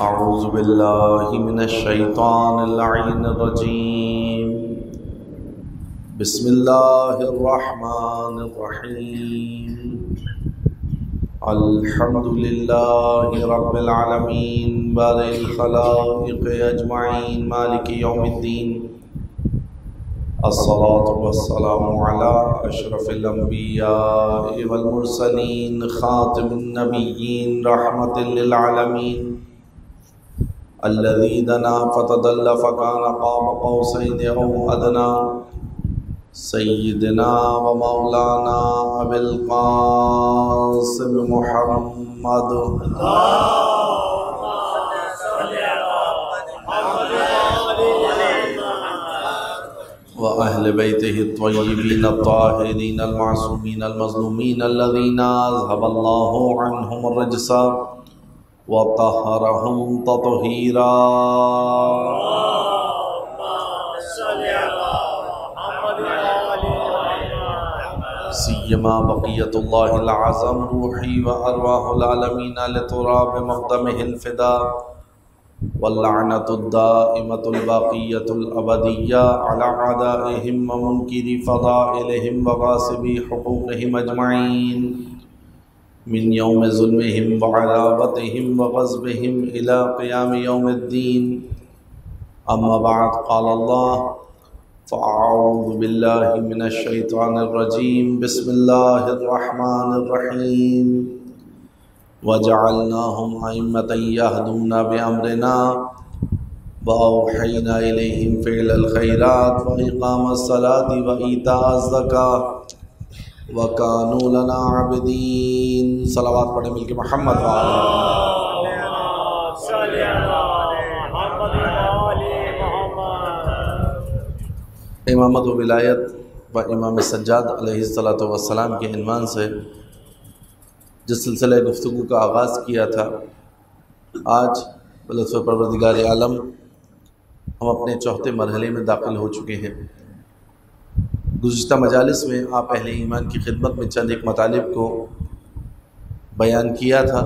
اعوذ باللہ من الشیطان اللعین الرجیم بسم اللہ الرحمن الرحیم الحمد للہ رب العالمین بارئ الخلائق اجمعین مالک یوم الدین الصلاة والسلام على اشرف الانبیاء والمرسلین خاتم النبیین رحمت للعالمین الذي دنا فتدل فكان قاب قوسين أو أدنى سيدنا ومولانا أبي القاسم محمد وأهل بيته الطيبين الطاهرين المعصومين المظلومين الذين أذهب الله عنهم الرجس وطهرهم تطهيرا سيما بقية الله العظم روحي وأرواح العالمين لتراب مقدمه الفداء واللعنة الدائمة الباقية الأبدية على أعدائهم ومنكري فضائلهم وغاصبي حقوقهم أجمعين من يوم ظلمهم وعذابتهم وغضبهم إلى قيام يوم الدين أما بعد قال الله فأعوذ بالله من الشيطان الرجيم بسم الله الرحمن الرحيم وجعلناهم أئمة يهدون بأمرنا وأوحينا إليهم فعل الخيرات وإقام الصلاة وإيتاء الزكاة وَكَانُوا لَنَا عَابِدِينَ صلوات پڑھیں مل کے محمد امامت و ولایت و امام سجاد علیہ السلام کے عنوان سے جس سلسلہ گفتگو کا آغاز کیا تھا، آج بلطف پروردگار عالم ہم اپنے چوتھے مرحلے میں داخل ہو چکے ہیں۔ گزشتہ مجالس میں آپ اہل ایمان کی خدمت میں چند ایک مطالب کو بیان کیا تھا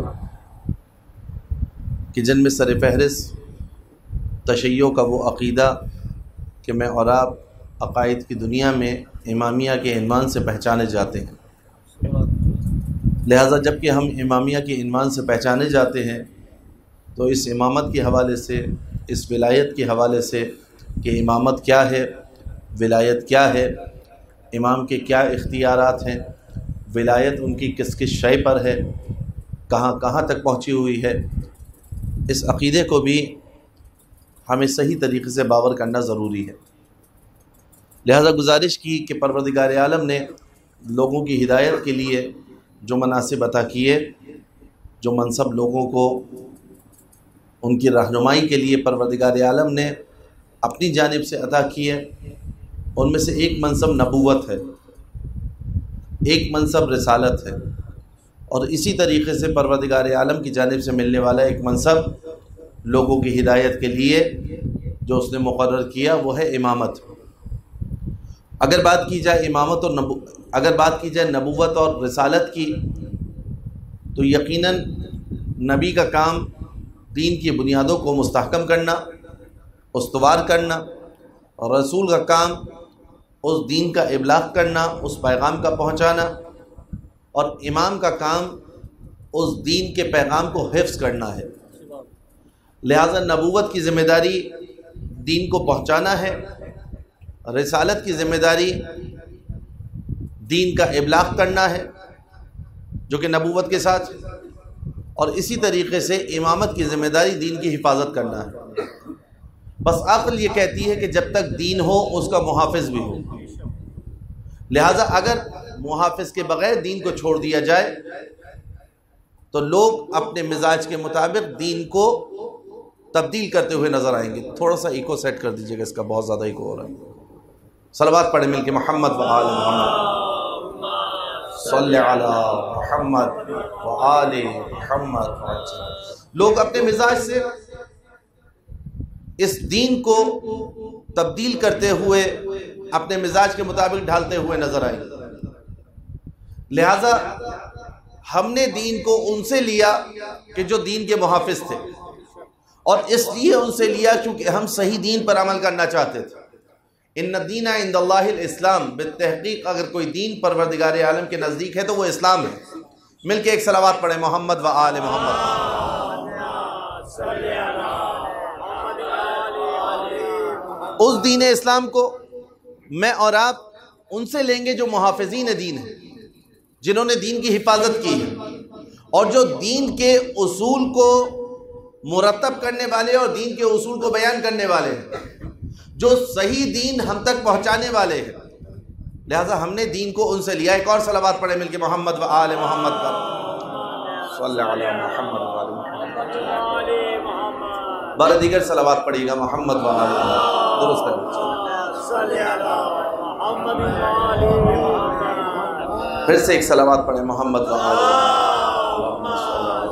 کہ جن میں سر فہرست تشیع کا وہ عقیدہ کہ میں اور آپ عقائد کی دنیا میں امامیہ کے عنوان سے پہچانے جاتے ہیں، لہٰذا جب کہ ہم امامیہ کے عنوان سے پہچانے جاتے ہیں تو اس امامت کے حوالے سے، اس ولایت کے حوالے سے کہ امامت کیا ہے، ولایت کیا ہے، امام کے کیا اختیارات ہیں، ولایت ان کی کس کس شے پر ہے، کہاں کہاں تک پہنچی ہوئی ہے، اس عقیدے کو بھی ہمیں صحیح طریقے سے باور کرنا ضروری ہے۔ لہذا گزارش کی کہ پروردگار عالم نے لوگوں کی ہدایت کے لیے جو مناسب عطا کیے، جو منصب لوگوں کو ان کی رہنمائی کے لیے پروردگار عالم نے اپنی جانب سے عطا کیے، ان میں سے ایک منصب نبوت ہے، ایک منصب رسالت ہے، اور اسی طریقے سے پروردگار عالم کی جانب سے ملنے والا ایک منصب لوگوں کی ہدایت کے لیے جو اس نے مقرر کیا وہ ہے امامت۔ اگر بات کی جائے نبوت اور رسالت کی تو یقیناً نبی کا کام دین کی بنیادوں کو مستحکم کرنا، استوار کرنا، اور رسول کا کام اس دین کا ابلاغ کرنا، اس پیغام کا پہنچانا، اور امام کا کام اس دین کے پیغام کو حفظ کرنا ہے۔ لہذا نبوت کی ذمہ داری دین کو پہنچانا ہے، رسالت کی ذمہ داری دین کا ابلاغ کرنا ہے جو کہ نبوت کے ساتھ، اور اسی طریقے سے امامت کی ذمہ داری دین کی حفاظت کرنا ہے۔ بس عقل یہ کہتی ہے کہ جب تک دین ہو اس کا محافظ بھی ہو، لہٰذا اگر محافظ کے بغیر دین کو چھوڑ دیا جائے تو لوگ اپنے مزاج کے مطابق دین کو تبدیل کرتے ہوئے نظر آئیں گے۔ تھوڑا سا ایکو سیٹ کر دیجیے گا، اس کا بہت زیادہ ایکو ہو رہا ہے۔ صلوات پڑھیں مل کے محمد و آل محمد، صلی علی محمد و آل محمد۔ لوگ اپنے مزاج سے اس دین کو تبدیل کرتے ہوئے اپنے مزاج کے مطابق ڈھالتے ہوئے نظر آئیں گے، لہذا ہم نے دین کو ان سے لیا کہ جو دین کے محافظ تھے، اور اس لیے ان سے لیا کیونکہ ہم صحیح دین پر عمل کرنا چاہتے تھے۔ ان الدین عند اللہ الاسلام، بالتحقیق اگر کوئی دین پروردگار عالم کے نزدیک ہے تو وہ اسلام ہے۔ مل کے ایک صلوات پڑھیں، محمد و آل محمد۔ اس دین اسلام کو میں اور آپ ان سے لیں گے جو محافظین دین ہیں، جنہوں نے دین کی حفاظت کی ہے، اور جو دین کے اصول کو مرتب کرنے والے اور دین کے اصول کو بیان کرنے والے ہیں، جو صحیح دین ہم تک پہنچانے والے ہیں۔ لہٰذا ہم نے دین کو ان سے لیا۔ ایک اور صلوات پڑھیں مل کے، محمد و آل محمد پر۔ صلی علی محمد و آل محمد۔ بارہ دیگر صلوات پڑھیے گا، محمد و آل محمد، درست ہے۔ پھر سے ایک صلوات پڑھیں، محمد و آل محمد۔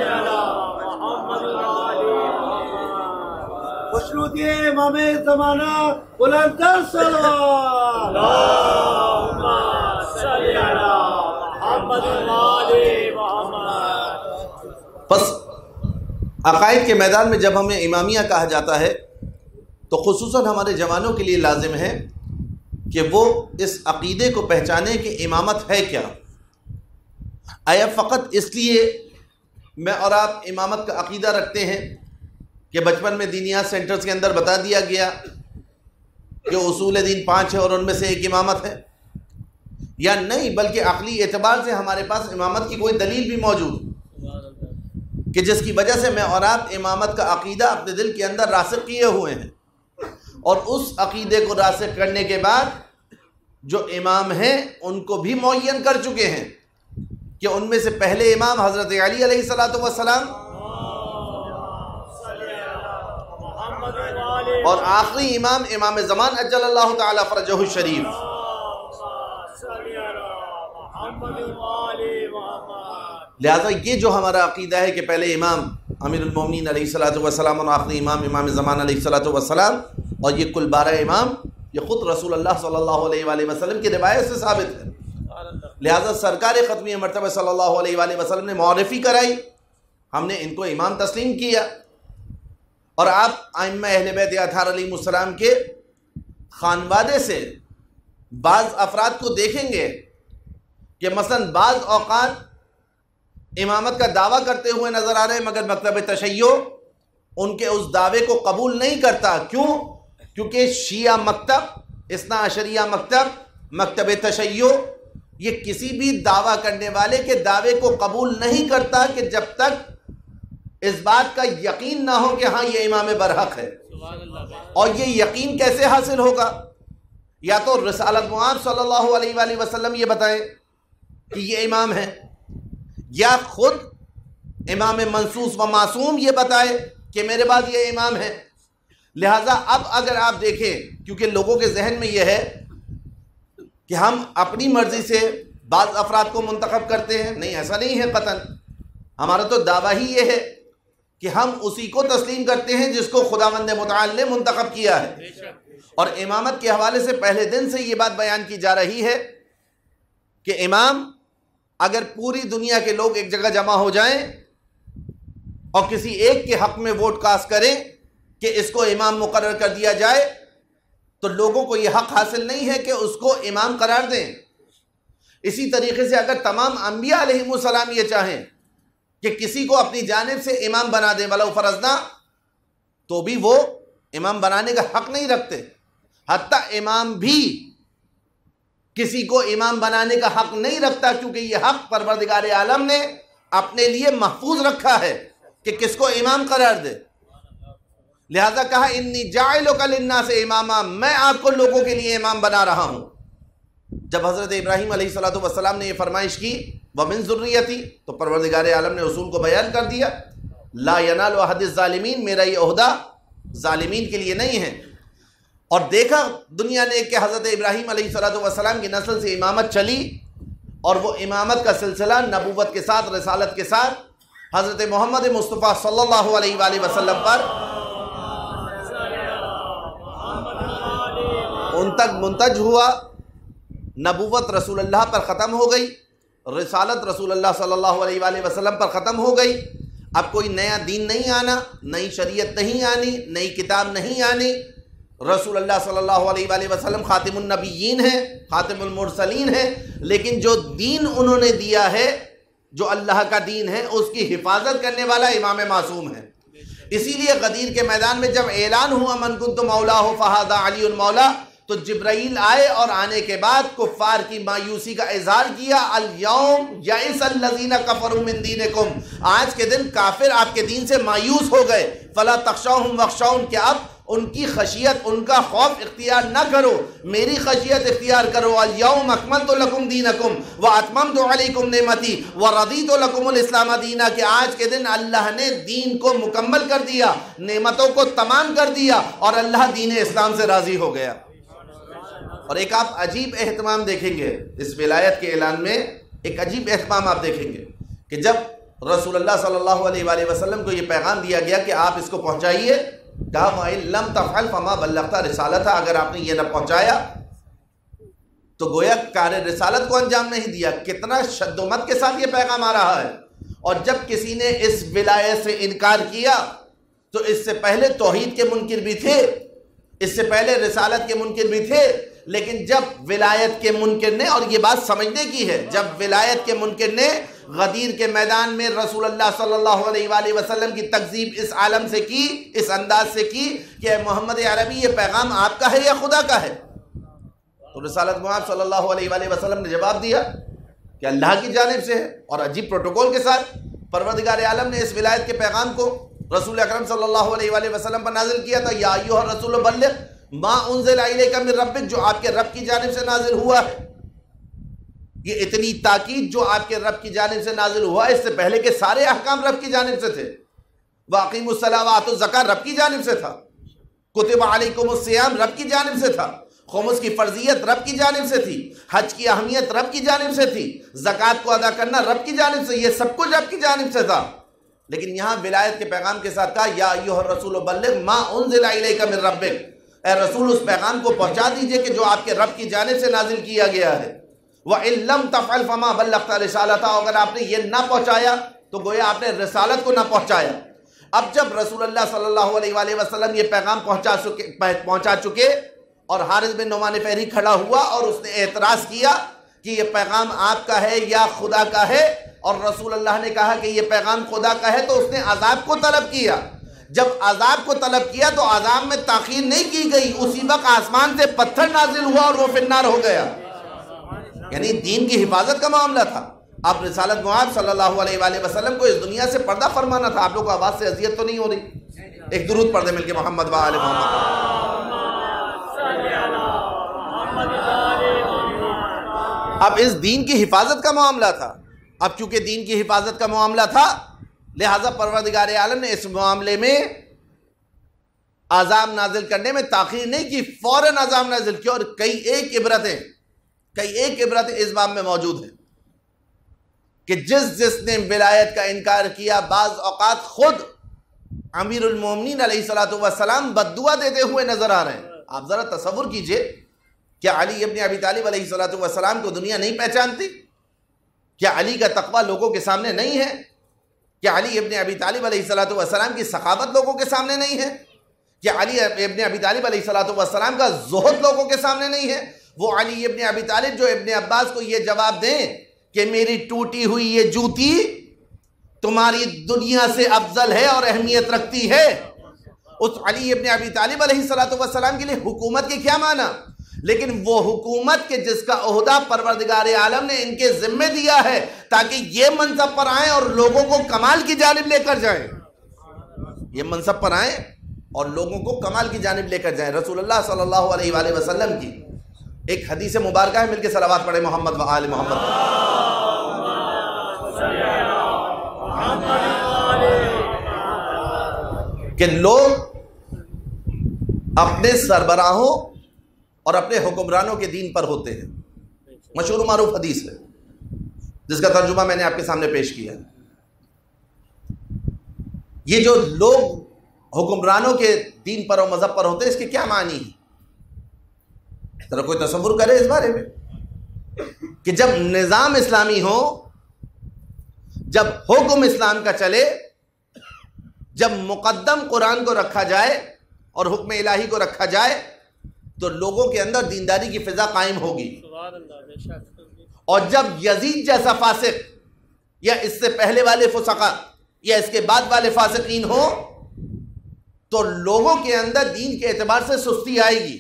خوشنودی امام زمانہ بلند تر صلوات، اللہم صلی علی محمد و آل محمد۔ بس عقائد کے میدان میں جب ہمیں امامیہ کہا جاتا ہے تو خصوصاً ہمارے جوانوں کے لیے لازم ہے کہ وہ اس عقیدے کو پہچانے کہ امامت ہے کیا۔ آیا فقط اس لیے میں اور آپ امامت کا عقیدہ رکھتے ہیں کہ بچپن میں دینیات سینٹرز کے اندر بتا دیا گیا کہ اصول دین 5 ہے اور ان میں سے ایک امامت ہے، یا نہیں، بلکہ عقلی اعتبار سے ہمارے پاس امامت کی کوئی دلیل بھی موجود کہ جس کی وجہ سے میں اور آپ امامت کا عقیدہ اپنے دل کے اندر راسخ کیے ہوئے ہیں، اور اس عقیدے کو راسخ کرنے کے بعد جو امام ہیں ان کو بھی معین کر چکے ہیں کہ ان میں سے پہلے امام حضرت علی علیہ السلام اور آخری امام امام زمان اجل اللہ تعالی فرجہ الشریف۔ لہذا یہ جو ہمارا عقیدہ ہے کہ پہلے امام امیر المومنین علیہ السلام اور آخری امام امام زمان علیہ السلام، اور یہ کل 12 امام، یہ خود رسول اللہ صلی اللہ علیہ وآلہ وسلم کی روایت سے ثابت ہے۔ لہذا سرکار ختمی مرتبہ صلی اللہ علیہ وآلہ وسلم نے معرفی کرائی، ہم نے ان کو امام تسلیم کیا، اور آپ ائمہ اہل بیت اطہار علیہ السلام کے خانوادے سے بعض افراد کو دیکھیں گے کہ مثلا بعض اوقات امامت کا دعویٰ کرتے ہوئے نظر آ رہے ہیں، مگر مکتب تشیع ان کے اس دعوے کو قبول نہیں کرتا۔ کیوں؟ کیونکہ شیعہ مکتب، اثنا عشریہ مکتب، مکتب تشیع، یہ کسی بھی دعویٰ کرنے والے کے دعوے کو قبول نہیں کرتا کہ جب تک اس بات کا یقین نہ ہو کہ ہاں یہ امام برحق ہے۔ اور یہ یقین کیسے حاصل ہوگا؟ یا تو رسالت مآب صلی اللہ علیہ وآلہ وسلم یہ بتائیں کہ یہ امام ہے، یا خود امام منصوص و معصوم یہ بتائے کہ میرے بعد یہ امام ہے۔ لہٰذا اب اگر آپ دیکھیں، کیونکہ لوگوں کے ذہن میں یہ ہے کہ ہم اپنی مرضی سے بعض افراد کو منتخب کرتے ہیں، نہیں، ایسا نہیں ہے قطعاً۔ ہمارا تو دعویٰ ہی یہ ہے کہ ہم اسی کو تسلیم کرتے ہیں جس کو خداوند متعال نے منتخب کیا ہے۔ اور امامت کے حوالے سے پہلے دن سے یہ بات بیان کی جا رہی ہے کہ امام اگر پوری دنیا کے لوگ ایک جگہ جمع ہو جائیں اور کسی ایک کے حق میں ووٹ کاسٹ کریں کہ اس کو امام مقرر کر دیا جائے، تو لوگوں کو یہ حق حاصل نہیں ہے کہ اس کو امام قرار دیں۔ اسی طریقے سے اگر تمام انبیاء علیہم السلام یہ چاہیں کہ کسی کو اپنی جانب سے امام بنا دیں ولو فرضنا، تو بھی وہ امام بنانے کا حق نہیں رکھتے۔ حتیٰ امام بھی کسی کو امام بنانے کا حق نہیں رکھتا، کیونکہ یہ حق پروردگار عالم نے اپنے لیے محفوظ رکھا ہے کہ کس کو امام قرار دے۔ لہذا کہا انی جاعلک للناس اماما، میں آپ کو لوگوں کے لیے امام بنا رہا ہوں۔ جب حضرت ابراہیم علیہ السلام نے یہ فرمائش کی وَمِن ذُرِّيَّتِي، تو پروردگار عالم نے اصول کو بیان کر دیا، لا ینال احد الظالمین، میرا یہ عہدہ ظالمین کے لیے نہیں ہے۔ اور دیکھا دنیا نے کہ حضرت ابراہیم علیہ السلام کی نسل سے امامت چلی، اور وہ امامت کا سلسلہ نبوت کے ساتھ، رسالت کے ساتھ حضرت محمد مصطفیٰ صلی اللہ علیہ وآلہ وسلم پر ان تک منتج ہوا۔ نبوت رسول اللہ پر ختم ہو گئی، رسالت رسول اللہ صلی اللہ علیہ وآلہ وسلم پر ختم ہو گئی۔ اب کوئی نیا دین نہیں آنا، نئی شریعت نہیں آنی، نئی کتاب نہیں آنی. رسول اللہ صلی اللہ علیہ وآلہ وسلم خاتم النبیین ہیں، خاتم المرسلین ہیں، لیکن جو دین انہوں نے دیا ہے، جو اللہ کا دین ہے، اس کی حفاظت کرنے والا امام معصوم ہے. اسی لیے غدیر کے میدان میں جب اعلان ہوا من کنت مولا فہذا علی المولا، تو جبرائیل آئے اور آنے کے بعد کفار کی مایوسی کا اظہار کیا. الیوم یئس الذین کفروا من دینکم، آج کے دن کافر آپ کے دین سے مایوس ہو گئے. فلا تخشوہم واخشون، کہ اب ان کی خشیت، ان کا خوف اختیار نہ کرو، میری خشیت اختیار کرو. الیوم اکملت لکم دینکم واتممت علیکم نعمتی ورضیت لکم الاسلام دینا، کہ آج کے دن اللہ نے دین کو مکمل کر دیا، نعمتوں کو تمام کر دیا، اور اللہ دین اسلام سے راضی ہو گیا. اور ایک آپ عجیب اہتمام دیکھیں گے اس ولایت کے اعلان میں، ایک عجیب اہتمام آپ دیکھیں گے کہ جب رسول اللہ صلی اللہ علیہ وآلہ وسلم کو یہ پیغام دیا گیا کہ آپ اس کو پہنچائیے، کہا وَإِن لَمْ تَفْعَلْ فَمَا بَلَّغْتَ رِسَالَتَهَا، اگر آپ نے یہ نہ پہنچایا تو گویا کار رسالت کو انجام نہیں دیا. کتنا شد و مت کے ساتھ یہ پیغام آ رہا ہے. اور جب کسی نے اس ولایت سے انکار کیا تو اس سے پہلے توحید کے منکر بھی تھے، اس سے پہلے رسالت کے منکر بھی تھے، لیکن جب ولایت کے منکر نے، اور یہ بات سمجھنے کی ہے، جب ولایت کے منکر نے غدیر کے میدان میں رسول اللہ صلی اللہ علیہ وآلہ وسلم کی تکذیب اس عالم سے کی، اس انداز سے کی کہ اے محمد عربی یہ پیغام آپ کا ہے یا خدا کا ہے، تو رسالت محمد صلی اللہ علیہ وآلہ وسلم نے جواب دیا کہ اللہ کی جانب سے ہے. اور عجیب پروٹوکول کے ساتھ پروردگار عالم نے اس ولایت کے پیغام کو رسول اکرم صلی اللہ علیہ وآلہ وسلم پر نازل کیا تھا. یا ایھا الرسول بلغ ما انزل الیک من ربک، جو آپ کے رب کی جانب سے نازل ہوا ہے. یہ اتنی تاکید جو آپ کے رب کی جانب سے نازل ہوا، اس سے پہلے کہ سارے احکام رب کی جانب سے تھے. واقیموا الصلاۃ وآتوا الزکاۃ رب کی جانب سے تھا. کتب علیکم الصیام رب کی جانب سے تھا. خمس کی فرضیت رب کی جانب سے تھی. حج کی اہمیت رب کی جانب سے تھی. زکوٰۃ کو ادا کرنا رب کی جانب سے، یہ سب کچھ رب کی جانب سے تھا. لیکن یہاں ولایت کے پیغام کے ساتھ کہا یا ایھا الرسول بلغ ما انزل الیک من ربک، اے رسول اس پیغام کو پہنچا دیجئے کہ جو آپ کے رب کی جانب سے نازل کیا گیا ہے. وَإِن لَمْ تَفْعَلْ فَمَا بَلَّغْتَ رِسَالَتَهَا، اگر آپ نے یہ نہ پہنچایا تو گویا آپ نے رسالت کو نہ پہنچایا. اب جب رسول اللہ صلی اللہ علیہ وآلہ وسلم یہ پیغام پہنچا چکے اور حارث بن نعمان فہری کھڑا ہوا اور اس نے اعتراض کیا کہ یہ پیغام آپ کا ہے یا خدا کا ہے، اور رسول اللہ نے کہا کہ یہ پیغام خدا کا ہے، تو اس نے عذاب کو طلب کیا. جب عذاب کو طلب کیا تو عذاب میں تاخیر نہیں کی گئی، اسی وقت آسمان سے پتھر نازل ہوا اور وہ فی النار ہو گیا. یعنی دین کی حفاظت کا معاملہ تھا. آپ رسالت محمد صلی اللہ علیہ وآلہ وسلم کو اس دنیا سے پردہ فرمانا تھا. آپ لوگ کو آواز سے اذیت تو نہیں ہو رہی؟ ایک درود پڑھ دیں مل کے محمد و آل محمد. اب اس دین کی حفاظت کا معاملہ تھا. اب چونکہ دین کی حفاظت کا معاملہ تھا لہذا پروردگار عالم نے اس معاملے میں عذاب نازل کرنے میں تاخیر نہیں کی، فوراً عذاب نازل کیا. اور کئی ایک عبرتیں اس باب میں موجود ہیں کہ جس نے ولایت کا انکار کیا، بعض اوقات خود امیر المومنین علیہ الصلوۃ والسلام بد دعا دیتے ہوئے نظر آ رہے ہیں. آپ ذرا تصور کیجئے، کیا علی ابن ابی طالب علیہ الصلوۃ والسلام کو دنیا نہیں پہچانتی؟ کیا علی کا تقویٰ لوگوں کے سامنے نہیں ہے؟ کیا علی ابن ابی طالب علیہ الصلوۃ والسلام کی سخاوت لوگوں کے سامنے نہیں ہے؟ کیا علی ابن ابی طالب علیہ الصلوۃ والسلام کا زہد لوگوں کے سامنے نہیں ہے؟ وہ علی ابن ابی طالب جو ابن عباس کو یہ جواب دیں کہ میری ٹوٹی ہوئی یہ جوتی تمہاری دنیا سے افضل ہے اور اہمیت رکھتی ہے، اس علی ابن ابی طالب علیہ الصلوۃ والسلام کے لیے حکومت کے کیا معنی؟ لیکن وہ حکومت کے جس کا عہدہ پروردگار عالم نے ان کے ذمے دیا ہے تاکہ یہ منصب پر آئیں اور لوگوں کو کمال کی جانب لے کر جائیں، یہ منصب پر آئیں اور لوگوں کو کمال کی جانب لے کر جائیں. رسول اللہ صلی اللہ علیہ وآلہ وسلم کی ایک حدیث مبارکہ ہے، مل کے صلوات پڑھیں محمد و آل محمد. کہ لوگ اپنے سربراہوں اور اپنے حکمرانوں کے دین پر ہوتے ہیں. مشہور و معروف حدیث ہے جس کا ترجمہ میں نے آپ کے سامنے پیش کیا. یہ جو لوگ حکمرانوں کے دین پر اور مذہب پر ہوتے ہیں، اس کے کیا معنی ہیں؟ ذرا کوئی تصور کرے اس بارے میں کہ جب نظام اسلامی ہو، جب حکم اسلام کا چلے جب مقدم قرآن کو رکھا جائے اور حکم الہی کو رکھا جائے تو لوگوں کے اندر دینداری کی فضا قائم ہوگی. اور جب یزید جیسا فاسق یا اس سے پہلے والے فسقہ یا اس کے بعد والے فاسقین ہو تو لوگوں کے اندر دین کے اعتبار سے سستی آئے گی.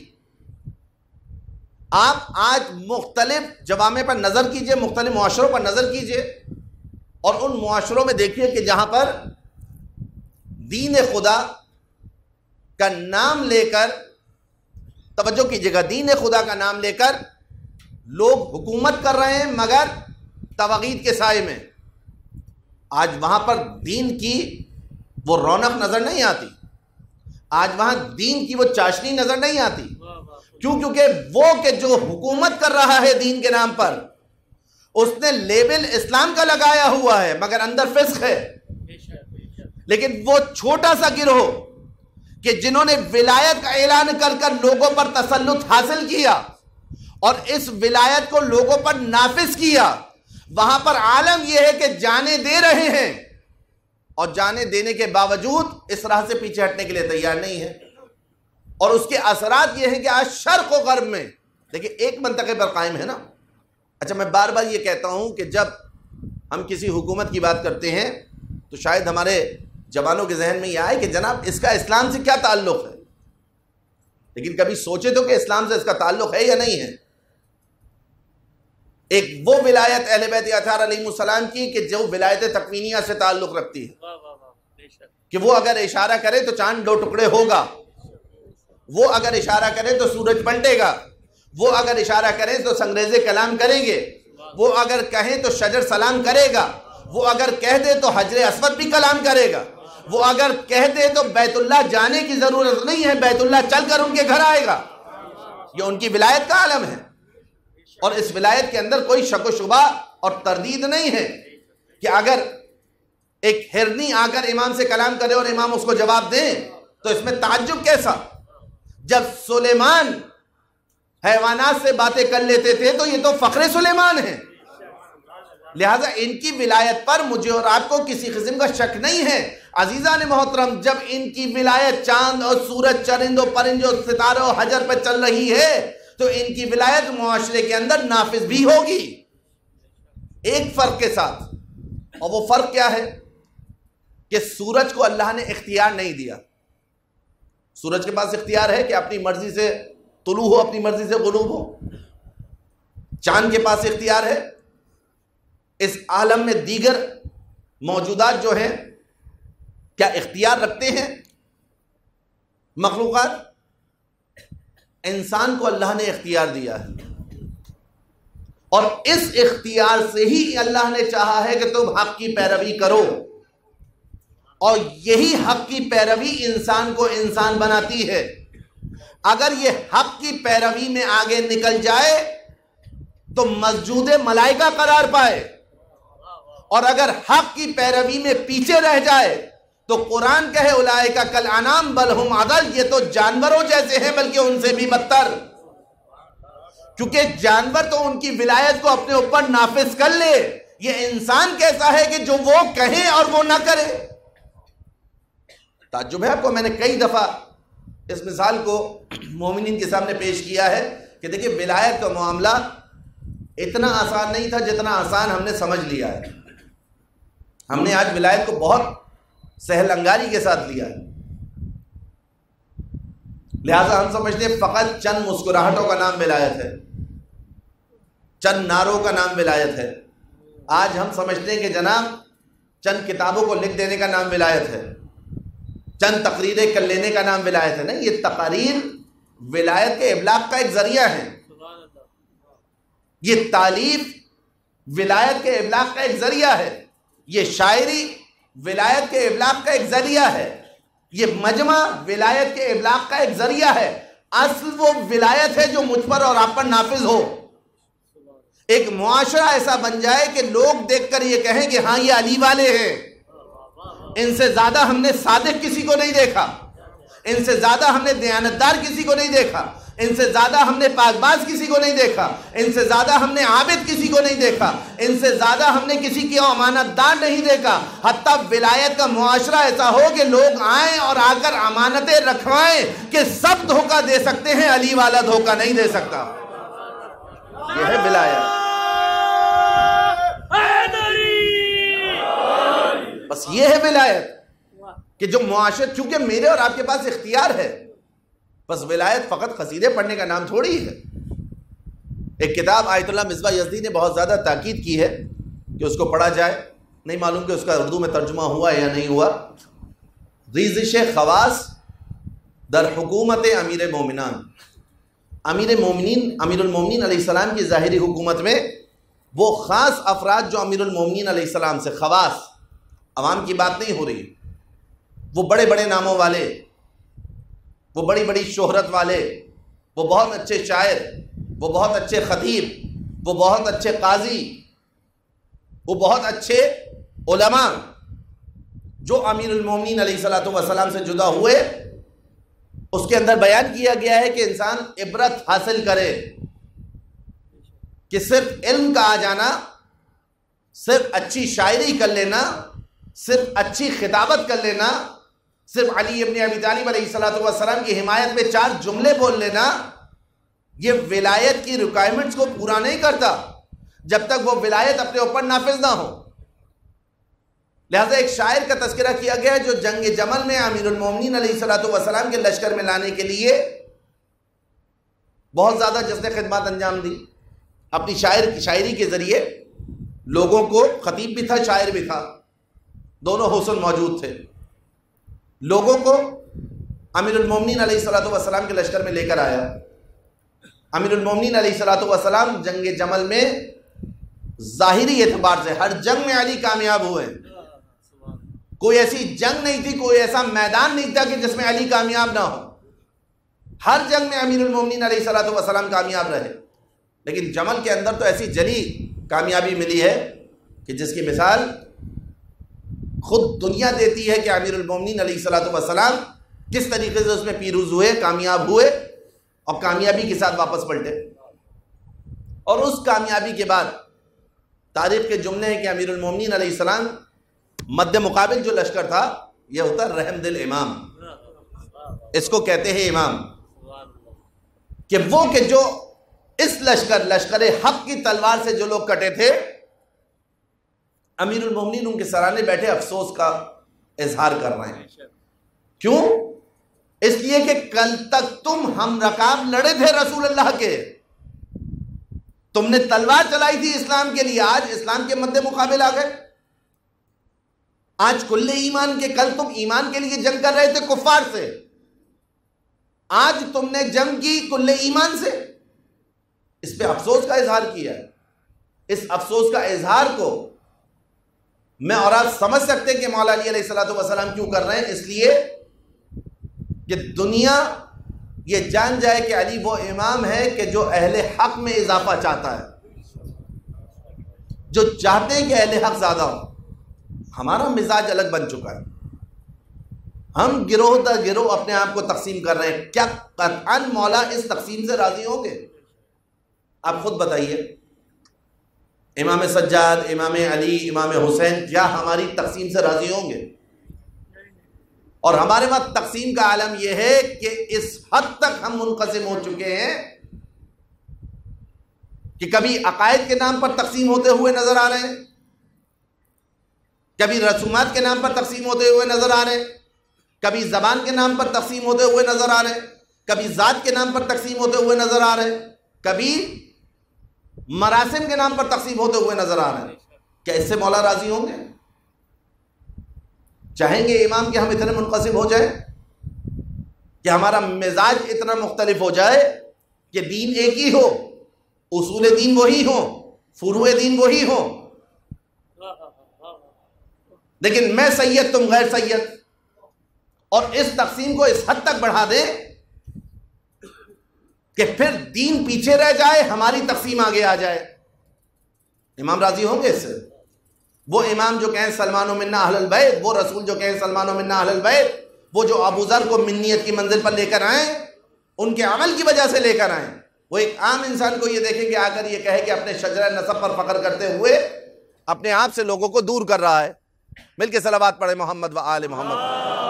آپ آج مختلف جوامع پر نظر کیجئے، مختلف معاشروں پر نظر کیجئے اور ان معاشروں میں دیکھیے کہ جہاں پر دین خدا کا نام لے کر، توجہ کیجئے گا، دین خدا کا نام لے کر لوگ حکومت کر رہے ہیں مگر طواغیت کے سائے میں. آج وہاں پر دین کی وہ رونق نظر نہیں آتی، آج وہاں دین کی وہ چاشنی نظر نہیں آتی. کیوں؟ کیونکہ وہ کہ جو حکومت کر رہا ہے دین کے نام پر، اس نے لیبل اسلام کا لگایا ہوا ہے مگر اندر فسق ہے. لیکن وہ چھوٹا سا گروہ کہ جنہوں نے ولایت کا اعلان کر کر لوگوں پر تسلط حاصل کیا اور اس ولایت کو لوگوں پر نافذ کیا، وہاں پر عالم یہ ہے کہ جانے دے رہے ہیں اور جانے دینے کے باوجود اس راہ سے پیچھے ہٹنے کے لیے تیار نہیں ہے. اور اس کے اثرات یہ ہیں کہ آج شرق و غرب میں دیکھیں ایک منطقے پر قائم ہے نا. اچھا، میں بار بار یہ کہتا ہوں کہ جب ہم کسی حکومت کی بات کرتے ہیں تو شاید ہمارے جوانوں کے ذہن میں یہ آئے کہ جناب اس کا اسلام سے کیا تعلق ہے، لیکن کبھی سوچے تو کہ اسلام سے اس کا تعلق ہے یا نہیں ہے. ایک وہ ولایت اہل بیت اطہار علیہ السلام کی کہ جو ولایت تکوینیہ سے تعلق رکھتی ہے کہ وہ اگر اشارہ کرے تو چاند 2 ٹکڑے ہوگا، وہ اگر اشارہ کرے تو سورج پلٹے گا، وہ اگر اشارہ کریں تو سنگریزے کلام کریں گے، وہ اگر کہیں تو شجر سلام کرے گا، وہ اگر کہہ دے تو حجر اسود بھی کلام کرے گا، وہ اگر کہہ دے تو بیت اللہ جانے کی ضرورت نہیں ہے، بیت اللہ چل کر ان کے گھر آئے گا. یہ ان کی ولایت کا عالم ہے اور اس ولایت کے اندر کوئی شک و شبہ اور تردید نہیں ہے کہ اگر ایک ہرنی آ کر امام سے کلام کرے اور امام اس کو جواب دیں تو اس میں تعجب کیسا. جب سلیمان حیوانات سے باتیں کر لیتے تھے تو یہ تو فخر سلیمان ہے. لہٰذا ان کی ولایت پر مجھے اور آپ کو کسی قسم کا شک نہیں ہے. عزیزان محترم، جب ان کی ولایت چاند اور سورج، چرند و پرند و ستارے و حجر پر چل رہی ہے تو ان کی ولایت معاشرے کے اندر نافذ بھی ہوگی، ایک فرق کے ساتھ. اور وہ فرق کیا ہے کہ سورج کو اللہ نے اختیار نہیں دیا. سورج کے پاس اختیار ہے کہ اپنی مرضی سے طلوع ہو، اپنی مرضی سے غروب ہو. چاند کے پاس اختیار ہے. اس عالم میں دیگر موجودات جو ہیں کیا اختیار رکھتے ہیں؟ مخلوقات. انسان کو اللہ نے اختیار دیا ہے اور اس اختیار سے ہی اللہ نے چاہا ہے کہ تم حق کی پیروی کرو، اور یہی حق کی پیروی انسان کو انسان بناتی ہے. اگر یہ حق کی پیروی میں آگے نکل جائے تو مسجود ملائکہ قرار پائے، اور اگر حق کی پیروی میں پیچھے رہ جائے تو قرآن کہے اولئک کالانعام بل ہم اضل، یہ تو جانوروں جیسے ہیں بلکہ ان سے بھی بدتر. کیونکہ جانور تو ان کی ولایت کو اپنے اوپر نافذ کر لے، یہ انسان کیسا ہے کہ جو وہ کہیں اور وہ نہ کرے. تعجب ہے آپ کو. میں نے کئی دفعہ اس مثال کو مومنین کے سامنے پیش کیا ہے کہ دیکھیں ولایت کا معاملہ اتنا آسان نہیں تھا جتنا آسان ہم نے سمجھ لیا ہے. ہم نے آج ولایت کو بہت سہل انگاری کے ساتھ لیا ہے. لہٰذا ہم سمجھتے ہیں فقط چند مسکراہٹوں کا نام ولایت ہے، چند نعروں کا نام ولایت ہے. آج ہم سمجھتے ہیں کہ جناب چند کتابوں کو لکھ دینے کا نام ولایت ہے، چند تقریریں کر لینے کا نام ولایت ہے. نہیں، یہ تقاریر ولایت کے ابلاغ کا ایک ذریعہ ہے. یہ تالیف ولایت کے ابلاغ کا ایک ذریعہ ہے. یہ شاعری ولایت کے ابلاغ کا ایک ذریعہ ہے. یہ مجمع ولایت کے ابلاغ کا ایک ذریعہ ہے. اصل وہ ولایت ہے جو مجھ پر اور آپ پر نافذ ہو. ایک معاشرہ ایسا بن جائے کہ لوگ دیکھ کر یہ کہیں کہ ہاں یہ علی والے ہیں، ان سے زیادہ ہم نے صادق کسی کو نہیں دیکھا، ان سے زیادہ ہم نے دیانتدار کسی کو نہیں دیکھا. ان سے زیادہ ہم نے پاک باز کسی کو نہیں دیکھا، ان سے زیادہ ہم نے عابد کسی کو نہیں دیکھا، ان سے زیادہ ہم نے کسی کی امانت دار نہیں دیکھا۔ حتیٰ ولایت کا معاشرہ ایسا ہو کہ لوگ آئیں اور آ کر امانتیں رکھوائیں کہ سب دھوکہ دے سکتے ہیں، علی والا دھوکہ نہیں دے سکتا۔ یہ ہے ولایت۔ بس یہ ہے ولایت کہ جو معاشرت، چونکہ میرے اور آپ کے پاس اختیار ہے، بس ولایت فقط قصیدے پڑھنے کا نام تھوڑی ہے۔ ایک کتاب آیت اللہ مصباح یزدی نے بہت زیادہ تاکید کی ہے کہ اس کو پڑھا جائے، نہیں معلوم کہ اس کا اردو میں ترجمہ ہوا یا نہیں ہوا۔ ریزش خواص در حکومت امیر مومنان، امیر المومنین علیہ السلام کی ظاہری حکومت میں وہ خاص افراد جو امیر المومنین علیہ السلام سے، خواص، عوام کی بات نہیں ہو رہی، وہ بڑے بڑے ناموں والے، وہ بڑی بڑی شہرت والے، وہ بہت اچھے شاعر، وہ بہت اچھے خطیب، وہ بہت اچھے قاضی، وہ بہت اچھے علماء جو امیر المومنین علیہ السلام سے جدا ہوئے، اس کے اندر بیان کیا گیا ہے کہ انسان عبرت حاصل کرے کہ صرف علم کا آ جانا، صرف اچھی شاعری کر لینا، صرف اچھی خطابت کر لینا، صرف علی ابن ابی طالب علیہ السلام کی حمایت میں 4 جملے بول لینا، یہ ولایت کی ریکوائرمنٹس کو پورا نہیں کرتا جب تک وہ ولایت اپنے اوپر نافذ نہ ہو۔ لہذا ایک شاعر کا تذکرہ کیا گیا ہے جو جنگ جمل میں امیر المومنین علیہ السلام کے لشکر میں لانے کے لیے بہت زیادہ جسد خدمات انجام دی، اپنی شاعری کے ذریعے لوگوں کو، خطیب بھی تھا، شاعر بھی تھا، دونوں حسن موجود تھے، لوگوں کو امیر المومنین علیہ السلام کے لشکر میں لے کر آیا۔ امیر المومنین علیہ السلام جنگ جمل میں ظاہری اعتبار سے ہر جنگ میں علی کامیاب ہوئے، کوئی ایسی جنگ نہیں تھی، کوئی ایسا میدان نہیں تھا کہ جس میں علی کامیاب نہ ہو، ہر جنگ میں امیر المومنین علیہ السلام کامیاب رہے۔ لیکن جمل کے اندر تو ایسی جلی کامیابی ملی ہے کہ جس کی مثال خود دنیا دیتی ہے کہ امیر المومنین علیہ السلام کس طریقے سے اس میں پیروز ہوئے، کامیاب ہوئے اور کامیابی کے ساتھ واپس پلٹے۔ اور اس کامیابی کے بعد تاریخ کے جملے ہیں کہ امیر المومنین علیہ السلام مد مقابل جو لشکر تھا، یہ ہوتا رحم دل امام، اس کو کہتے ہیں امام، کہ وہ کہ جو اس لشکر حق کی تلوار سے جو لوگ کٹے تھے، امیر المومنین ان کے سرانے بیٹھے افسوس کا اظہار کر رہے ہیں۔ کیوں؟ اس لیے کہ کل تک تم ہم رکاب لڑے تھے رسول اللہ کے، تم نے تلوار چلائی تھی اسلام کے لیے، آج اسلام کے مد مقابل آ گئے، آج کل ایمان کے، کل تم ایمان کے لیے جنگ کر رہے تھے کفار سے، آج تم نے جنگ کی کل ایمان سے۔ اس پہ افسوس کا اظہار کیا ہے۔ اس افسوس کا اظہار کو میں اور آپ سمجھ سکتے کہ مولا علی علیہ السلام کیوں کر رہے ہیں، اس لیے کہ دنیا یہ جان جائے کہ علی وہ امام ہے کہ جو اہل حق میں اضافہ چاہتا ہے، جو چاہتے ہیں کہ اہل حق زیادہ ہو۔ ہمارا مزاج الگ بن چکا ہے، ہم گروہ در گروہ اپنے آپ کو تقسیم کر رہے ہیں۔ کیا قطعاً مولا اس تقسیم سے راضی ہوں گے؟ آپ خود بتائیے، امام سجاد، امام علی، امام حسین کیا ہماری تقسیم سے راضی ہوں گے؟ اور ہمارے وقت تقسیم کا عالم یہ ہے کہ اس حد تک ہم منقسم ہو چکے ہیں کہ کبھی عقائد کے نام پر تقسیم ہوتے ہوئے نظر آ رہے ہیں، کبھی رسومات کے نام پر تقسیم ہوتے ہوئے نظر آ رہے ہیں، کبھی زبان کے نام پر تقسیم ہوتے ہوئے نظر آ رہے ہیں، کبھی ذات کے نام پر تقسیم ہوتے ہوئے نظر آ رہے ہیں، کبھی مراسم کے نام پر تقسیم ہوتے ہوئے نظر آ رہے ہیں۔ کیا اس سے مولا راضی ہوں گے؟ چاہیں گے امام کہ ہم اتنے منقسم ہو جائیں کہ ہمارا مزاج اتنا مختلف ہو جائے کہ دین ایک ہی ہو، اصول دین وہی ہوں، فروع دین وہی ہوں، لیکن میں سید تم غیر سید، اور اس تقسیم کو اس حد تک بڑھا دیں کہ پھر دین پیچھے رہ جائے، ہماری تقسیم آگے آ جائے؟ امام راضی ہوں گے اس سے؟ وہ امام جو کہیں سلمان و منا اہل البیت، وہ رسول جو کہیں سلمان و منا اہل البیت، وہ جو ابو ذر کو منیت کی منزل پر لے کر آئیں، ان کے عمل کی وجہ سے لے کر آئیں. وہ ایک عام انسان کو یہ دیکھیں کہ آ کر یہ کہے کہ اپنے شجرہ نسب پر فخر کرتے ہوئے اپنے آپ سے لوگوں کو دور کر رہا ہے. مل کے صلوات پڑھے محمد و آل محمد.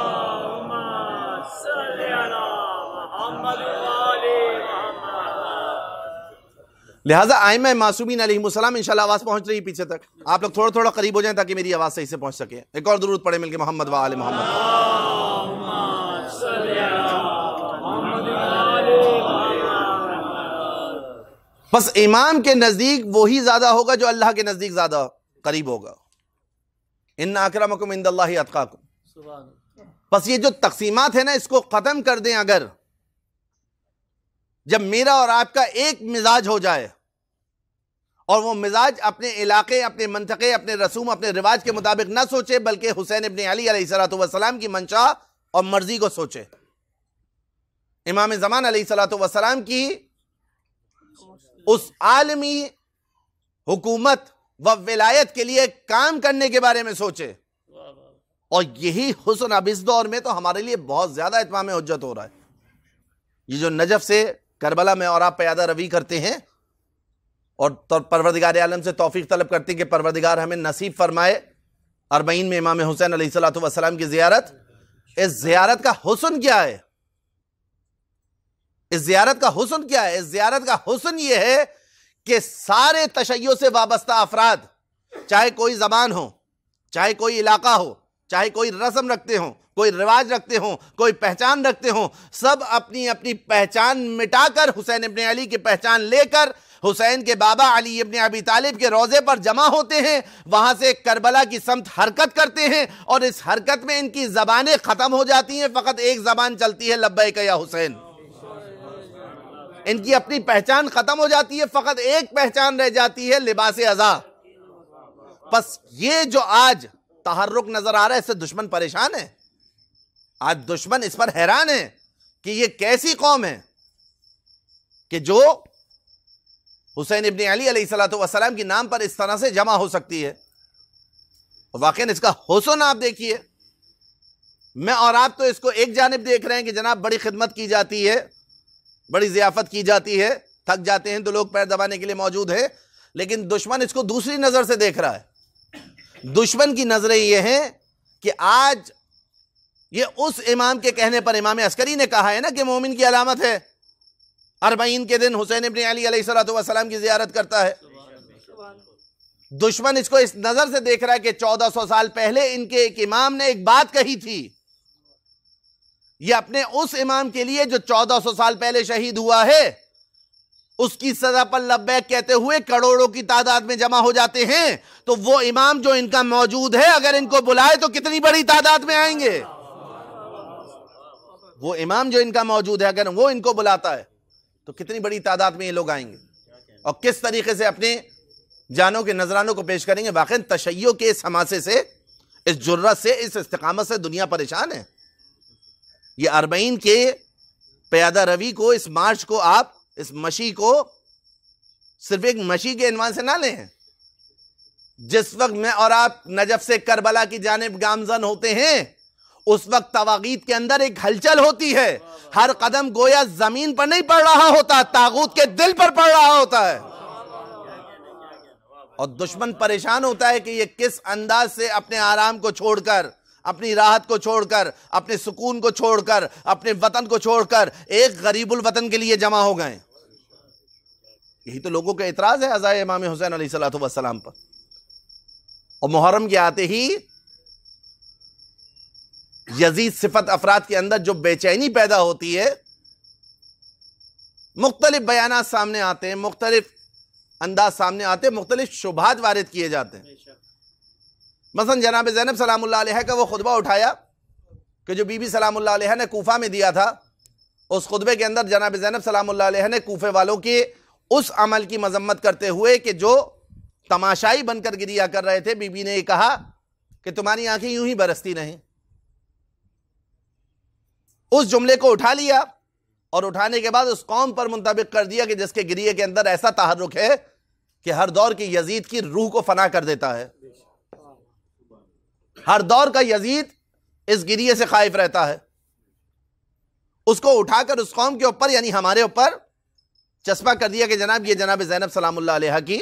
لہٰذا ائمہ معصومین علیہم السلام انشاءاللہ آواز پہنچ رہی ہے پیچھے تک. آپ لوگ تھوڑا تھوڑا قریب ہو جائیں تاکہ میری آواز صحیح سے پہنچ سکے. ایک اور درود پڑھے مل کے محمد و آل محمد. بس امام کے نزدیک وہی زیادہ ہوگا جو اللہ کے نزدیک زیادہ قریب ہوگا. ان اکرمکم عند اللہ اتقاکم. بس یہ جو تقسیمات ہیں نا اس کو ختم کر دیں. اگر جب میرا اور آپ کا ایک مزاج ہو جائے اور وہ مزاج اپنے علاقے، اپنے منطقے، اپنے رسوم، اپنے رواج کے مطابق نہ سوچے بلکہ حسین ابن علی علیہ السلام کی منشا اور مرضی کو سوچے. امام زمان علیہ السلام کی اس عالمی حکومت و ولایت کے لیے کام کرنے کے بارے میں سوچے. اور یہی حسن اب اس دور میں تو ہمارے لیے بہت زیادہ اتمام حجت ہو رہا ہے. یہ جو نجف سے کربلا میں اور آپ پیادہ روی کرتے ہیں اور پروردگار عالم سے توفیق طلب کرتے ہیں کہ پروردگار ہمیں نصیب فرمائے 40 میں امام حسین علیہ السلام کی زیارت. اس زیارت کا حسن کیا ہے؟ اس زیارت کا حسن کیا ہے؟ اس زیارت کا حسن یہ ہے کہ سارے تشیع سے وابستہ افراد، چاہے کوئی زبان ہو، چاہے کوئی علاقہ ہو، چاہے کوئی رسم رکھتے ہوں، کوئی رواج رکھتے ہوں، کوئی پہچان رکھتے ہوں، سب اپنی اپنی پہچان مٹا کر حسین ابن علی کی پہچان لے کر حسین کے بابا علی ابن ابی طالب کے روضے پر جمع ہوتے ہیں. وہاں سے کربلا کی سمت حرکت کرتے ہیں اور اس حرکت میں ان کی زبانیں ختم ہو جاتی ہیں. فقط ایک زبان چلتی ہے، لبیک یا حسین. ان کی اپنی پہچان ختم ہو جاتی ہے، فقط ایک پہچان رہ جاتی ہے، لباس عزا. بس یہ جو آج تحرک نظر آ رہا ہے اس سے دشمن پریشان ہے. آج دشمن اس پر حیران ہے کہ یہ کیسی قوم ہے کہ جو حسین ابن علی علیہ السلام کے نام پر اس طرح سے جمع ہو سکتی ہے. واقعاً اس کا حسن آپ دیکھیے. میں اور آپ تو اس کو ایک جانب دیکھ رہے ہیں کہ جناب بڑی خدمت کی جاتی ہے، بڑی ضیافت کی جاتی ہے، تھک جاتے ہیں تو لوگ پیر دبانے کے لیے موجود ہیں. لیکن دشمن اس کو دوسری نظر سے دیکھ رہا ہے. دشمن کی نظریں یہ ہیں کہ آج یہ اس امام کے کہنے پر، امام عسکری نے کہا ہے نا کہ مومن کی علامت ہے، 40 کے دن حسین ابن علی علیہ السلام کی زیارت کرتا ہے. دشمن اس کو اس نظر سے دیکھ رہا ہے کہ 1400 سال پہلے ان کے ایک امام نے ایک بات کہی تھی. یہ اپنے اس امام کے لیے جو 1400 سال پہلے شہید ہوا ہے اس کی سزا پر لبیک کہتے ہوئے کروڑوں کی تعداد میں جمع ہو جاتے ہیں. تو وہ امام جو ان کا موجود ہے اگر ان کو بلائے تو کتنی بڑی تعداد میں آئیں گے. وہ امام جو ان کا موجود ہے اگر وہ ان کو بلاتا ہے تو کتنی بڑی تعداد میں یہ لوگ آئیں گے اور کس طریقے سے اپنے جانوں کے نذرانوں کو پیش کریں گے. واقعاً تشیع کے اس حماسے سے، اس جرأت سے، اس استقامت سے دنیا پریشان ہے. یہ 40 کے پیادہ روی کو، اس مارچ کو، آپ اس مشی کو صرف ایک مشی کے عنوان سے نہ لیں. جس وقت میں اور آپ نجف سے کربلا کی جانب گامزن ہوتے ہیں اس وقت طواغیت کے اندر ایک ہلچل ہوتی ہے. ہر قدم گویا زمین پر نہیں پڑ رہا ہوتا، طاغوت کے دل پر پڑ رہا ہوتا ہے. اور دشمن پریشان ہوتا ہے کہ یہ کس انداز سے اپنے آرام کو چھوڑ کر، اپنی راحت کو چھوڑ کر، اپنے سکون کو چھوڑ کر، اپنے وطن کو چھوڑ کر ایک غریب الوطن کے لیے جمع ہو گئے. یہی تو لوگوں کا اعتراض ہے عزائے امام حسین علیہ السلام پر. اور محرم کے آتے ہی یزید صفت افراد کے اندر جو بے چینی پیدا ہوتی ہے، مختلف بیانات سامنے آتے ہیں، مختلف انداز سامنے آتے ہیں، مختلف شبہات وارد کیے جاتے ہیں. مثلا جناب زینب سلام اللہ علیہ کا وہ خطبہ اٹھایا کہ جو بی بی سلام اللہ علیہ نے کوفہ میں دیا تھا. اس خطبے کے اندر جناب زینب سلام اللہ علیہ نے کوفے والوں کے اس عمل کی مذمت کرتے ہوئے کہ جو تماشائی بن کر گریا کر رہے تھے، بی بی نے یہ کہا کہ تمہاری آنکھیں یوں ہی برستی نہیں. اس جملے کو اٹھا لیا اور اٹھانے کے بعد اس قوم پر منطبق کر دیا کہ جس کے گریے کے اندر ایسا تحرک ہے کہ ہر دور کی یزید کی روح کو فنا کر دیتا ہے. ہر دور کا یزید اس گریے سے خائف رہتا ہے. اس کو اٹھا کر اس قوم کے اوپر یعنی ہمارے اوپر چسپا کر دیا کہ جناب یہ جناب زینب سلام اللہ علیہا کی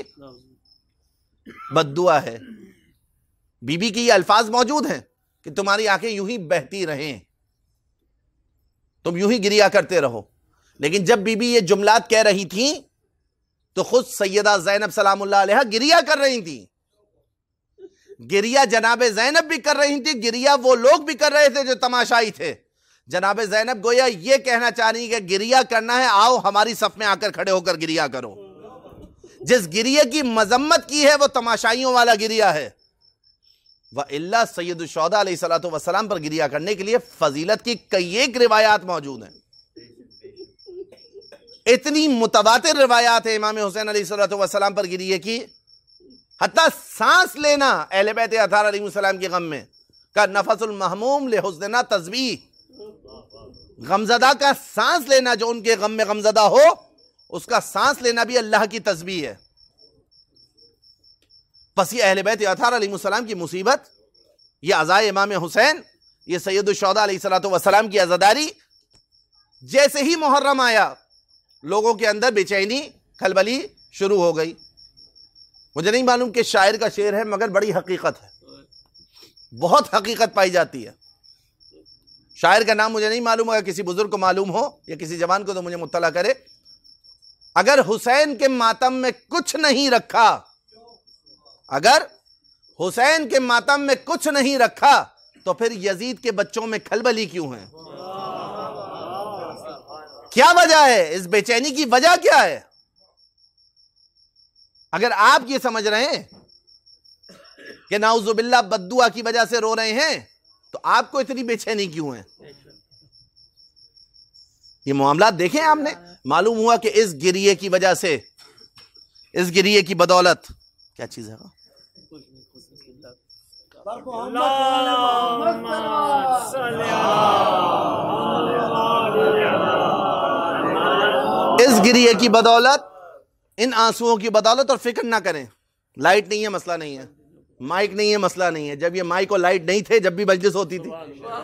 بد دعا ہے. بی بی کی یہ الفاظ موجود ہیں کہ تمہاری آنکھیں یوں ہی بہتی رہیں، تم یوں ہی گریا کرتے رہو. لیکن جب بی بی یہ جملات کہہ رہی تھیں تو خود سیدہ زینب سلام اللہ علیہا گریا کر رہی تھیں. گریا جناب زینب بھی کر رہی تھی، گریا وہ لوگ بھی کر رہے تھے جو تماشائی تھے. جناب زینب گویا یہ کہنا چاہ رہی کہ گریا کرنا ہے، آؤ ہماری صف میں آ کر کھڑے ہو کر گریا کرو. جس گریے کی مذمت کی ہے وہ تماشائیوں والا گریا ہے. وَإِلَّا سید الشہداء علیہ الصلوۃ والسلام پر گریا کرنے کے لیے فضیلت کی کئی ایک روایات موجود ہیں. اتنی متواتر روایات ہیں امام حسین علیہ الصلوۃ والسلام پر گریے کی، حتیٰ سانس لینا اہل بیت اطہار علیہ السلام کے غم میں کا نفس المحموم لحزننا تسبیح، غمزدہ کا سانس لینا جو ان کے غم میں غمزدہ ہو اس کا سانس لینا بھی اللہ کی تسبیح ہے. پس یہ اہل بیت اطہار علیہ السلام کی مصیبت، یہ عزائے امام حسین، یہ سید الشہداء علیہ الصلوۃ والسلام کی عزاداری، جیسے ہی محرم آیا لوگوں کے اندر بے چینی کھلبلی شروع ہو گئی. مجھے نہیں معلوم کہ شاعر کا شعر ہے مگر بڑی حقیقت ہے، بہت حقیقت پائی جاتی ہے. شاعر کا نام مجھے نہیں معلوم، اگر کسی بزرگ کو معلوم ہو یا کسی جوان کو تو مجھے مطلع کرے. اگر حسین کے ماتم میں کچھ نہیں رکھا، اگر حسین کے ماتم میں کچھ نہیں رکھا تو پھر یزید کے بچوں میں کھلبلی کیوں ہے؟ کیا وجہ ہے؟ اس بے چینی کی وجہ کیا ہے؟ اگر آپ یہ سمجھ رہے ہیں کہ نعوذ باللہ بد دعا کی وجہ سے رو رہے ہیں تو آپ کو اتنی بے چینی کیوں ہے؟ یہ معاملات دیکھیں آپ نے، معلوم ہوا کہ اس گریے کی وجہ سے، اس گریے کی بدولت کیا چیز ہے؟ اس گریے کی بدولت، ان آنسوؤں کی بدولت، اور فکر نہ کریں لائٹ نہیں ہے مسئلہ نہیں ہے، مائک نہیں ہے مسئلہ نہیں ہے. جب یہ مائک اور لائٹ نہیں تھے جب بھی مجلس ہوتی تھی،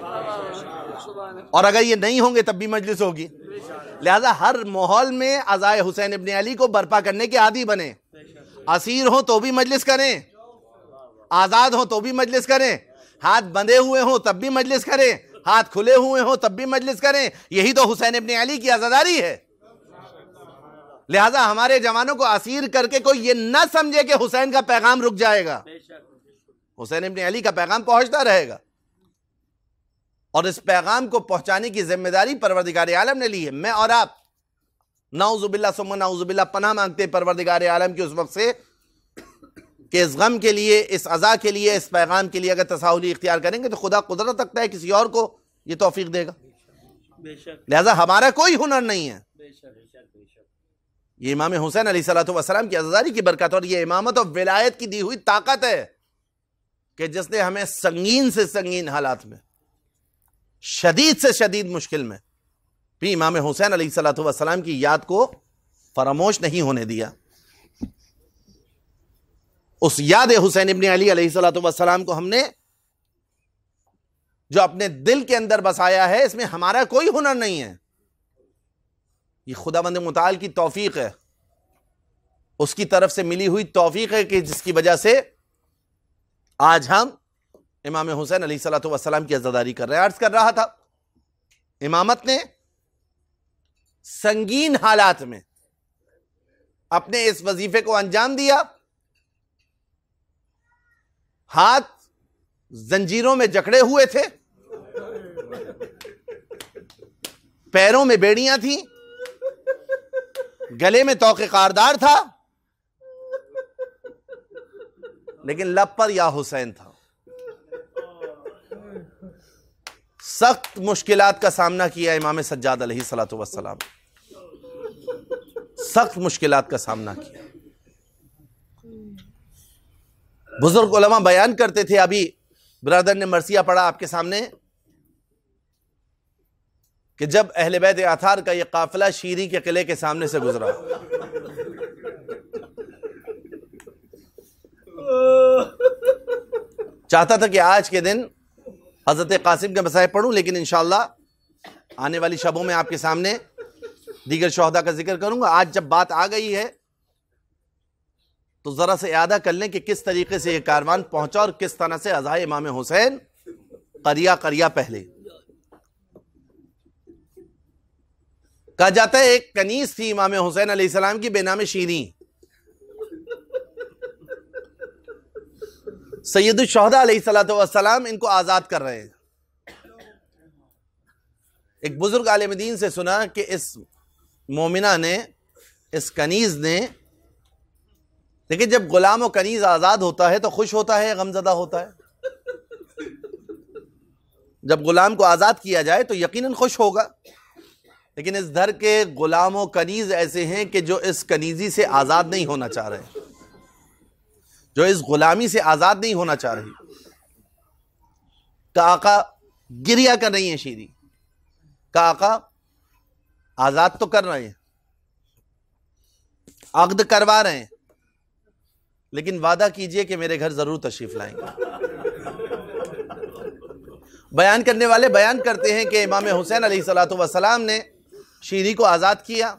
اور اگر یہ نہیں ہوں گے تب بھی مجلس ہوگی. لہذا ہر ماحول میں عزائے حسین ابن علی کو برپا کرنے کے عادی بنے. اسیر ہوں تو بھی مجلس کریں، آزاد ہوں تو بھی مجلس کریں، ہاتھ بندھے ہوئے ہوں تب بھی مجلس کریں، ہاتھ کھلے ہوئے ہوں تب بھی مجلس کریں. یہی تو حسین ابن علی کی عزاداری ہے. لہذا ہمارے جوانوں کو اسیر کر کے کوئی یہ نہ سمجھے کہ حسین کا پیغام رک جائے گا. حسین ابن علی کا پیغام پہنچتا رہے گا، اور اس پیغام کو پہنچانے کی ذمہ داری پروردگار عالم نے لی ہے. میں اور آپ نعوذ باللہ ثم نعوذ باللہ پناہ مانگتے پروردگار عالم کی اس وقت سے کہ اس غم کے لیے، اس عزا کے لیے، اس پیغام کے لیے اگر تساہلی اختیار کریں گے تو خدا قدرت رکھتا ہے کسی اور کو یہ توفیق دے گا. لہذا ہمارا کوئی ہنر نہیں ہے. یہ امام حسین علیہ الصلوۃ والسلام کی عزاداری کی برکت اور یہ امامت اور ولایت کی دی ہوئی طاقت ہے کہ جس نے ہمیں سنگین سے سنگین حالات میں، شدید سے شدید مشکل میں بھی امام حسین علیہ الصلوۃ والسلام کی یاد کو فراموش نہیں ہونے دیا. اس یاد حسین ابن علی علیہ الصلوۃ والسلام کو ہم نے جو اپنے دل کے اندر بسایا ہے، اس میں ہمارا کوئی ہنر نہیں ہے. یہ خداوند متعال کی توفیق ہے، اس کی طرف سے ملی ہوئی توفیق ہے کہ جس کی وجہ سے آج ہم امام حسین علیہ الصلوۃ والسلام کی عزاداری کر رہے ہیں. عرض کر رہا تھا امامت نے سنگین حالات میں اپنے اس وظیفے کو انجام دیا. ہاتھ زنجیروں میں جکڑے ہوئے تھے، پیروں میں بیڑیاں تھیں، گلے میں طوق قاردار تھا، لیکن لب پر یا حسین تھا. سخت مشکلات کا سامنا کیا امام سجاد علیہ الصلوۃ والسلام، سخت مشکلات کا سامنا کیا. بزرگ علماء بیان کرتے تھے، ابھی برادر نے مرثیہ پڑھا آپ کے سامنے، کہ جب اہل بیت اطہار کا یہ قافلہ شیری کے قلعے کے سامنے سے گزرا، چاہتا تھا کہ آج کے دن حضرت قاسم کے مسائب پڑھوں، لیکن انشاءاللہ آنے والی شبوں میں آپ کے سامنے دیگر شہداء کا ذکر کروں گا. آج جب بات آ گئی ہے تو ذرا سے اعادہ کر لیں کہ کس طریقے سے یہ کاروان پہنچا اور کس طرح سے عزائے امام حسین قریہ پہلے. کہا جاتا ہے ایک کنیز تھی امام حسین علیہ السلام کی بے نام شیریں. سید الشہداء علیہ السلام ان کو آزاد کر رہے ہیں. ایک بزرگ عالم دین سے سنا کہ اس مومنہ نے، اس کنیز نے، لیکن جب غلام و کنیز آزاد ہوتا ہے تو خوش ہوتا ہے، غمزدہ ہوتا ہے؟ جب غلام کو آزاد کیا جائے تو یقیناً خوش ہوگا، لیکن اس دھر کے غلام و کنیز ایسے ہیں کہ جو اس کنیزی سے آزاد نہیں ہونا چاہ رہے، جو اس غلامی سے آزاد نہیں ہونا چاہ رہی. کہ آقا گریہ کر رہی ہیں شیریں. کہ آقا آزاد تو کر رہے ہیں، عقد کروا رہے ہیں، لیکن وعدہ کیجئے کہ میرے گھر ضرور تشریف لائیں گے. بیان کرنے والے بیان کرتے ہیں کہ امام حسین علیہ السلام نے شیریں کو آزاد کیا.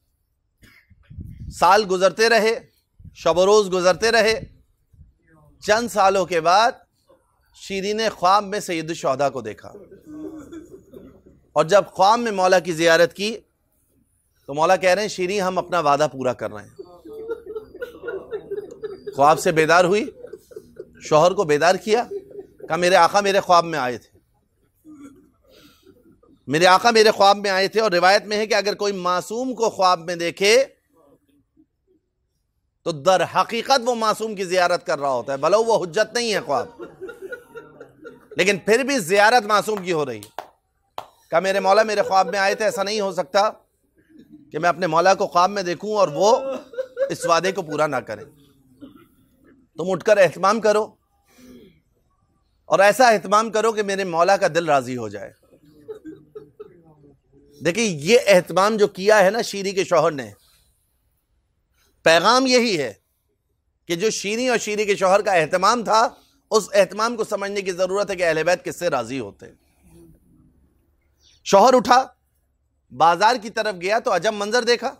سال گزرتے رہے، شب و روز گزرتے رہے. چند سالوں کے بعد شیریں نے خواب میں سید الشہداء کو دیکھا، اور جب خواب میں مولا کی زیارت کی تو مولا کہہ رہے ہیں شیریں ہم اپنا وعدہ پورا کر رہے ہیں. خواب سے بیدار ہوئی، شوہر کو بیدار کیا، کہا میرے آقا میرے خواب میں آئے تھے، میرے آقا میرے خواب میں آئے تھے. اور روایت میں ہے کہ اگر کوئی معصوم کو خواب میں دیکھے تو در حقیقت وہ معصوم کی زیارت کر رہا ہوتا ہے، بھلا وہ حجت نہیں ہے خواب، لیکن پھر بھی زیارت معصوم کی ہو رہی. کہا میرے مولا میرے خواب میں آئے تھے، ایسا نہیں ہو سکتا کہ میں اپنے مولا کو خواب میں دیکھوں اور وہ اس وعدے کو پورا نہ کریں. تم اٹھ کر اہتمام کرو، اور ایسا اہتمام کرو کہ میرے مولا کا دل راضی ہو جائے. دیکھیں یہ اہتمام جو کیا ہے نا شیریں کے شوہر نے، پیغام یہی ہے کہ جو شیریں اور شیریں کے شوہر کا اہتمام تھا، اس اہتمام کو سمجھنے کی ضرورت ہے کہ اہل بیت کس سے راضی ہوتے ہیں. شوہر اٹھا، بازار کی طرف گیا تو عجب منظر دیکھا.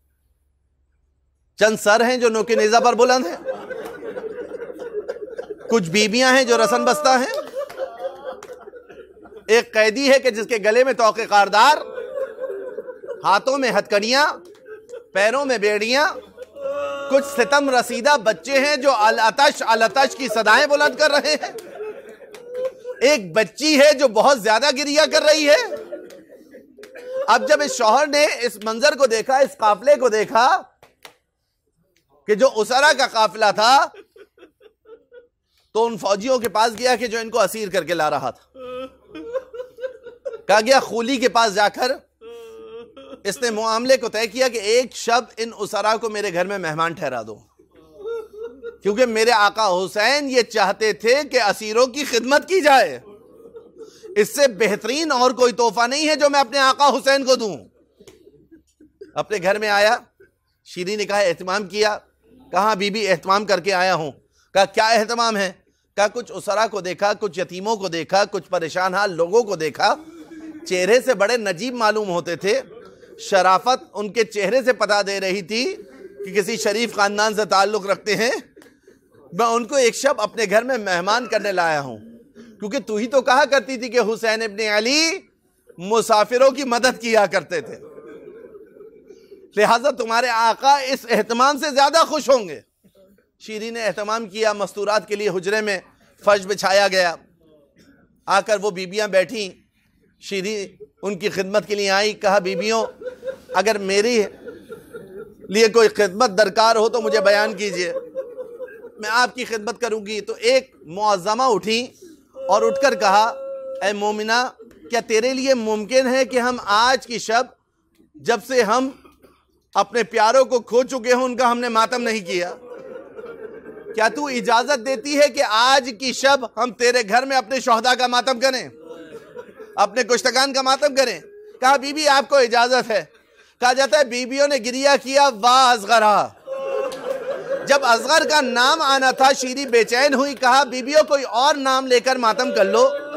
چند سر ہیں جو نوک نیزہ پر بلند ہیں، کچھ بیویاں ہیں جو رسن بستہ ہیں، ایک قیدی ہے کہ جس کے گلے میں توق خاردار، ہاتھوں میں ہتھکڑیاں، پیروں میں بیڑیاں، کچھ ستم رسیدہ بچے ہیں جو الاتش الاتش کی صدائیں بلند کر رہے ہیں، ایک بچی ہے جو بہت زیادہ گریہ کر رہی ہے. اب جب اس شوہر نے اس منظر کو دیکھا، اس قافلے کو دیکھا کہ جو اسرا کا قافلہ تھا، تو ان فوجیوں کے پاس گیا کہ جو ان کو اسیر کر کے لا رہا تھا. کہا گیا خولی کے پاس جا کر اس نے معاملے کو طے کیا کہ ایک شب ان اسرا کو میرے گھر میں مہمان ٹھہرا دو، کیونکہ میرے آقا حسین یہ چاہتے تھے کہ اسیروں کی خدمت کی جائے. اس سے بہترین اور کوئی تحفہ نہیں ہے جو میں اپنے آقا حسین کو دوں. اپنے گھر میں آیا، شیریں نے کہا اہتمام کیا. کہا بی بی اہتمام کر کے آیا ہوں. کہا کیا اہتمام ہے؟ کہا کچھ اسرا کو دیکھا، کچھ یتیموں کو دیکھا، کچھ پریشان حال لوگوں کو دیکھا، چہرے سے بڑے نجیب معلوم ہوتے تھے، شرافت ان کے چہرے سے پتہ دے رہی تھی کہ کسی شریف خاندان سے تعلق رکھتے ہیں. میں ان کو ایک شب اپنے گھر میں مہمان کرنے لایا ہوں، کیونکہ تو ہی تو کہا کرتی تھی کہ حسین ابن علی مسافروں کی مدد کیا کرتے تھے، لہٰذا تمہارے آقا اس اہتمام سے زیادہ خوش ہوں گے. شیریں نے اہتمام کیا، مستورات کے لیے حجرے میں فرش بچھایا گیا. آ کر وہ بیبیاں بیٹھیں، شیریں ان کی خدمت کے لیے آئی. کہا بیبیوں اگر میری لیے کوئی خدمت درکار ہو تو مجھے بیان کیجئے، میں آپ کی خدمت کروں گی. تو ایک معظمہ اٹھی اور اٹھ کر کہا اے مومنہ، کیا تیرے لیے ممکن ہے کہ ہم آج کی شب جب سے ہم اپنے پیاروں کو کھو چکے ہوں ان کا ہم نے ماتم نہیں کیا؟ کیا تو اجازت دیتی ہے کہ آج کی شب ہم تیرے گھر میں اپنے شہداء کا ماتم کریں، اپنے کشتگان کا ماتم کریں؟ کہا بی بی آپ کو اجازت ہے. کہا جاتا ہے بیبیوں نے گریہ کیا واہ اصغرا. جب اصغر کا نام آنا تھا شیریں بے چین ہوئی. کہا بیبیوں کوئی اور نام لے کر ماتم کر لو.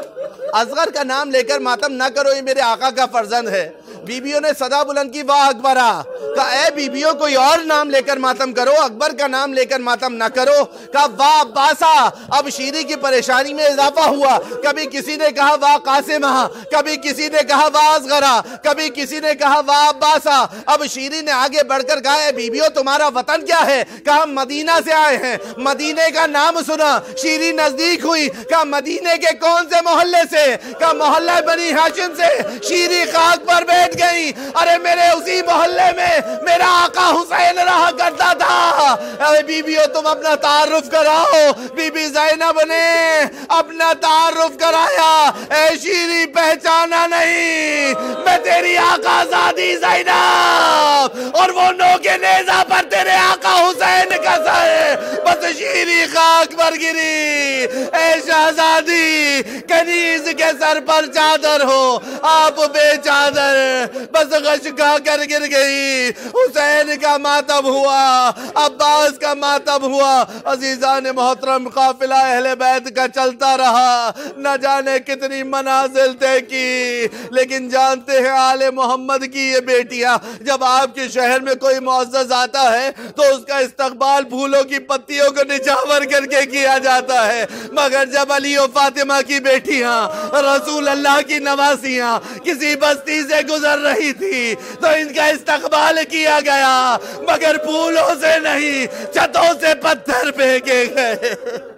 اصغر کا نام لے کر ماتم نہ کرو، یہ میرے آقا کا فرزند ہے۔ بیویوں نے صدا بلند کی واہ اکبرا، کہا اے بیویوں کوئی اور نام لے کر ماتم کرو، اکبر کا نام لے کر ماتم نہ کرو۔ کہا واہ عباسا، اب شیری کی پریشانی میں اضافہ ہوا، کبھی کسی نے کہا واہ قاسمہ، کبھی کسی نے کہا واہ اصغرا، کبھی کسی نے کہا واہ عباسا۔ اب شیری نے آگے بڑھ کر کہا اے بیویوں تمہارا وطن کیا ہے؟ کہا مدینہ سے آئے ہیں۔ مدینے کا نام سنا، شیری نزدیک ہوئی، کہا مدینے کے کون سے محلے سے؟ کہا محلہ بنی ہاشم سے۔ شیری خاک پر بیٹھ گئی، ارے میرے اسی محلے میں میرا آقا حسین رہا کرتا تھا۔ اے بیویوں تم اپنا تعارف کراؤ۔ بی بی زینب نے اپنا تعارف کرایا، اے شیری پہچانا نہیں، میں تیری آقا زادی زینب، اور وہ نو کے نیزہ پر تیرے آقا حسین کا سر۔ بس شیری خاک پر گری، اے شہزادی کنیز کے سر پر چادر ہو، آپ بے چادر، بس غش کھا کر گر گئی۔ حسین کا ماتم ہوا، عباس کا ماتم ہوا، عزیزان محترم قافلہ اہل بیت کا چلتا رہا، نہ جانے کتنی منازل طے کی، لیکن جانتے ہیں آل محمد کی یہ بیٹیاں جب آپ کے شہر میں کوئی معزز آتا ہے تو اس کا استقبال پھولوں کی پتیوں کو نچھاور کر کے کیا جاتا ہے، مگر جب علی و فاطمہ کی بیٹیاں رسول اللہ کی نواسیاں کسی بستی سے گزر رہی تھی تو ان کا استقبال کیا گیا، مگر پھولوں سے نہیں، چھتوں سے پتھر پھینکے گئے۔